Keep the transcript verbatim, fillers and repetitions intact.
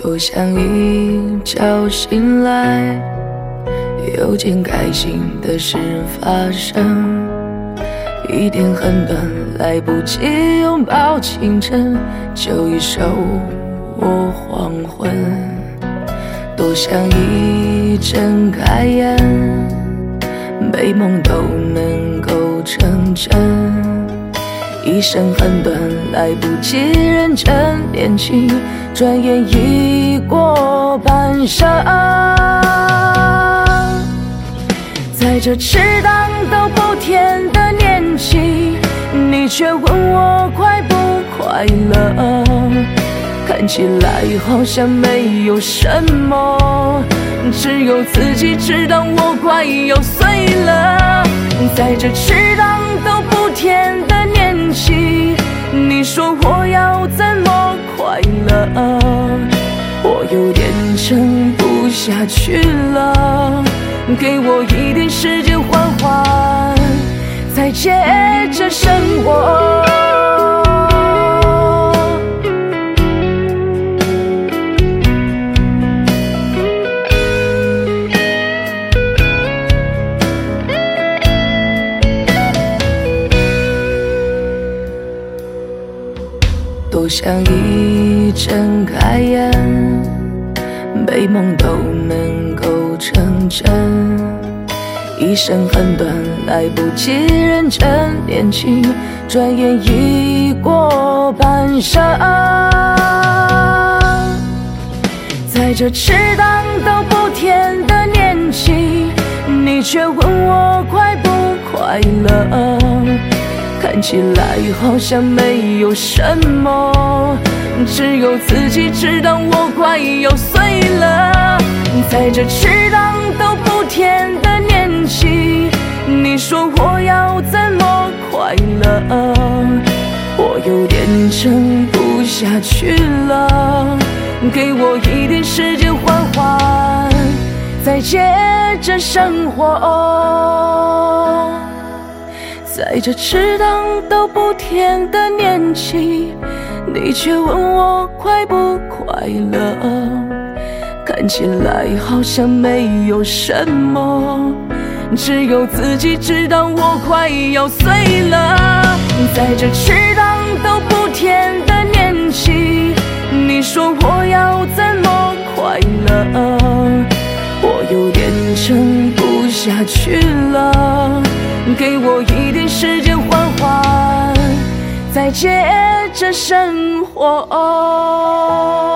多想一觉醒来，有件开心的事发生，一天很短，来不及拥抱清晨，就已手握黄昏。多想一睁开眼，美梦都能够成真，一生很短，来不及认真年轻，转眼已过半生。在这迟荡都不甜的年纪，你却问我快不快乐，看起来好像没有什么，只有自己知道我快要碎了。在这迟荡都不甜的年纪，你说我要怎么快乐，我有点撑不下去了，给我一点时间缓缓，再接着生活。多想一睁开眼，美梦都能够成真，一生很短，来不及认真年轻，转眼已过半生。在这迟荡都不甜的年纪，你却问我快不快乐，看起来好像没有什么，只有自己知道我快要碎了。在这迟荡都不甜的年纪，你说我要怎么快乐，我有点撑不下去了，给我一点时间缓缓，再接着生活。在这迟荡都不甜的年纪，你却问我快不快乐，看起来好像没有什么，只有自己知道我快要碎了。在这迟荡都不甜的年纪，你说我要怎么快乐，我有点撑不下去了，给我一点时间缓缓，再接着生活。